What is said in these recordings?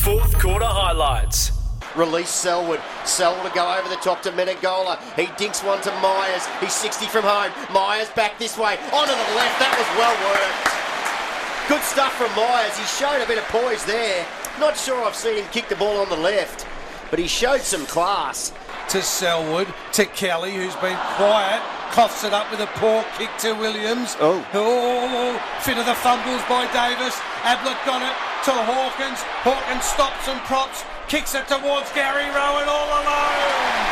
fourth quarter highlights. Release Selwood. Selwood to go over the top to Menegola. He dinks one to Myers. He's 60 from home. Myers back this way. Onto the left. That was well worked. Good stuff from Myers. He showed a bit of poise there. Not sure I've seen him kick the ball on the left, but he showed some class. To Selwood, to Kelly, who's been quiet, coughs it up with a poor kick to Williams. Oh, fit of the fumbles by Davis. Ablett got it to Hawkins. Hawkins stops and props, kicks it towards Gary Rowan all alone.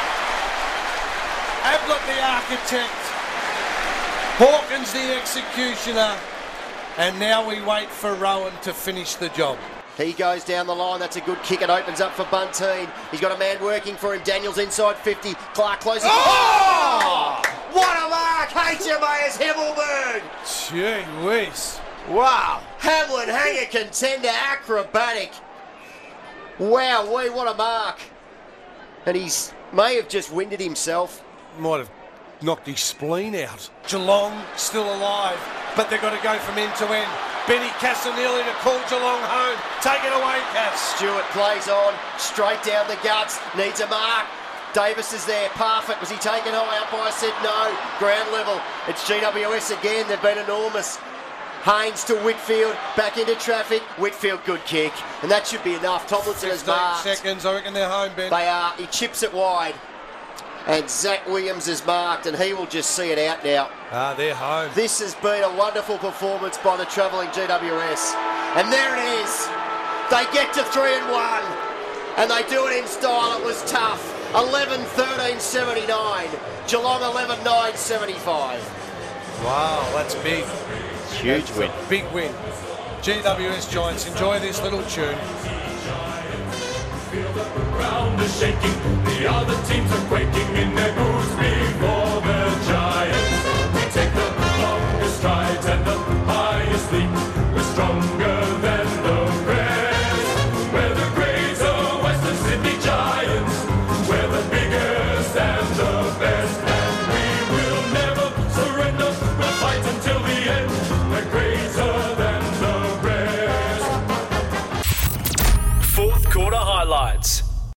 Ablett the architect, Hawkins the executioner, and now we wait for Rowan to finish the job. He goes down the line. That's a good kick. It opens up for Bunteen. He's got a man working for him. Daniels inside 50. Clark closes. Oh! What a mark! HMAS Himmelberg! Gee whiz. Wow. Hamlin Hanger contender acrobatic. Wow, what a mark. And he's may have just winded himself. Might have knocked his spleen out. Geelong still alive, but they've got to go from end to end. Benny Casanelli to call Geelong home. Take it away, Cass. Stewart plays on, straight down the guts, needs a mark. Davis is there, Parfitt, was he taken high up? I said no, ground level. It's GWS again, they've been enormous. Haynes to Whitfield, back into traffic. Whitfield, good kick. And that should be enough. Tomlinson has 15 marked. seconds, I reckon they're home, Ben. They are, he chips it wide. And Zach Williams is marked, and he will just see it out now. They're home. This has been a wonderful performance by the travelling GWS. And there it is. They get to 3-1. And they do it in style. It was tough. 11-13-79. Geelong 11-9-75. Wow, that's big. Huge win. Big win. GWS Giants, enjoy this little tune. Feel the ground is shaking, the other teams are quaking in their boots before.